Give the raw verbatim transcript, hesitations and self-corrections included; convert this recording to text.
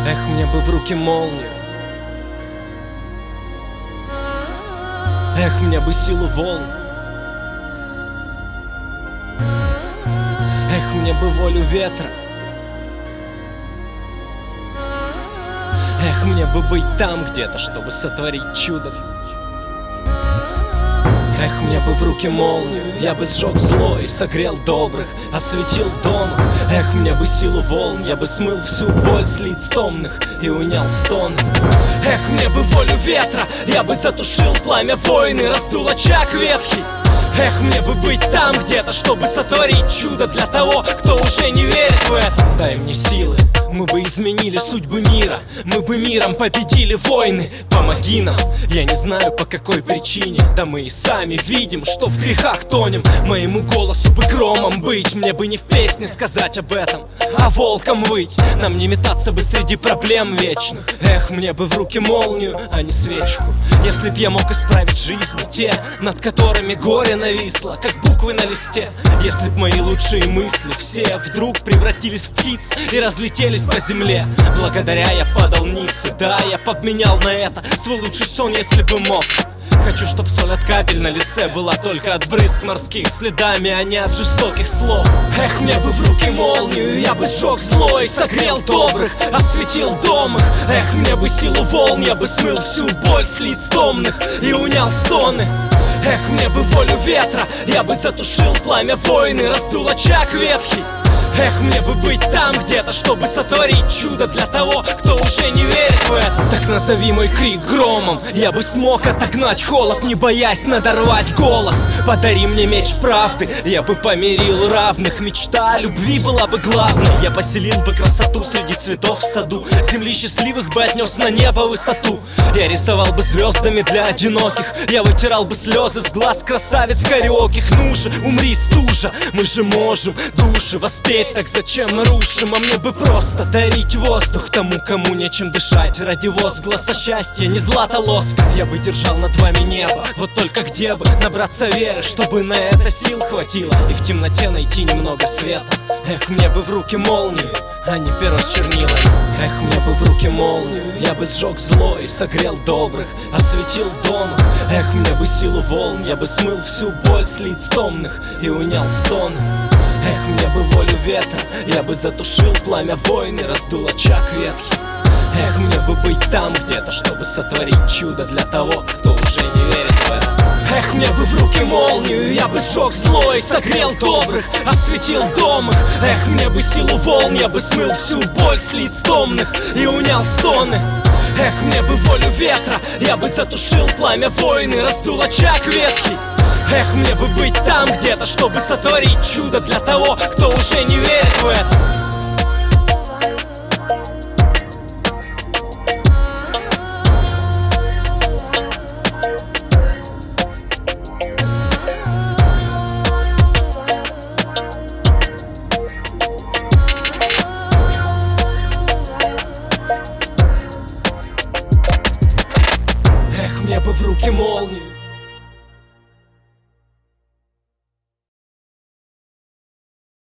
Эх, мне бы в руки молнию. Эх, мне бы силу волн. Эх, мне бы волю ветра. Эх, мне бы быть там где-то, чтобы сотворить чудо. Эх, мне бы в руки молнию, я бы сжег зло и согрел добрых, осветил дом. Эх, мне бы силу волн, я бы смыл всю боль с лиц томных и унял стон. Эх, мне бы волю ветра, я бы затушил пламя войны, раздул очаг ветхий. Эх, мне бы быть там где-то, чтобы сотворить чудо для того, кто уже не верит в это. Дай мне силы, мы бы изменили судьбы мира, мы бы миром победили войны. Помоги нам, я не знаю по какой причине, да мы и сами видим, что в грехах тонем. Моему голосу бы громом быть, мне бы не в песне сказать об этом, а волком выть. Нам не метаться бы среди проблем вечных. Эх, мне бы в руки молнию, а не свечку. Если б я мог исправить жизни те, над которыми горе нависло, как буквы на листе. Если б мои лучшие мысли все вдруг превратились в птиц и разлетелись по земле. Благодаря я падал ницы, да, я подменял на это свой лучший сон, если бы мог. Хочу, чтоб соль от капель на лице была только от брызг морских следами, а не от жестоких слов. Эх, мне бы в руки молнию, я бы сжег зло и согрел добрых, осветил дом их. Эх, мне бы силу волн, я бы смыл всю боль с лиц томных и унял стоны. Эх, мне бы волю ветра, я бы затушил пламя войны, раздул очаг ветхий. Эх, мне бы быть там где-то, чтобы сотворить чудо для того, кто уже не верит в это. Так назови мой крик громом, я бы смог отогнать холод, не боясь надорвать голос. Подари мне меч правды, я бы помирил равных. Мечта о любви была бы главной, я поселил бы красоту среди цветов в саду. Земли счастливых бы отнес на небо высоту. Я рисовал бы звездами для одиноких, я вытирал бы слезы с глаз красавиц кариоких. Ну же, умри, стужа, мы же можем души воспеть. Так зачем рушим, а мне бы просто дарить воздух тому, кому нечем дышать. Ради возгласа счастья, не злата лоска, я бы держал над вами небо. Вот только где бы набраться веры, чтобы на это сил хватило и в темноте найти немного света. Эх, мне бы в руки молнию, а не перо с чернилами. Эх, мне бы в руки молнию, я бы сжег зло и согрел добрых, осветил дом их. Эх, мне бы силу волн, я бы смыл всю боль с лиц томных и унял стоны. Эх, мне бы волю ветра, я бы затушил пламя войны, раздул очаг ветхий. Эх, мне бы быть там где-то, чтобы сотворить чудо для того, кто уже не верит в это. Эх, мне бы в руки молнию, я бы сжег зло и согрел добрых, осветил дом их. Эх, мне бы силу волн, я бы смыл всю боль с лиц томных и унял стоны. Эх, мне бы волю ветра, я бы затушил пламя войны, раздул очаг ветхий. Эх, мне бы быть там где-то, чтобы сотворить чудо для того, кто уже не верит в это. Эх, мне бы в руки молнию,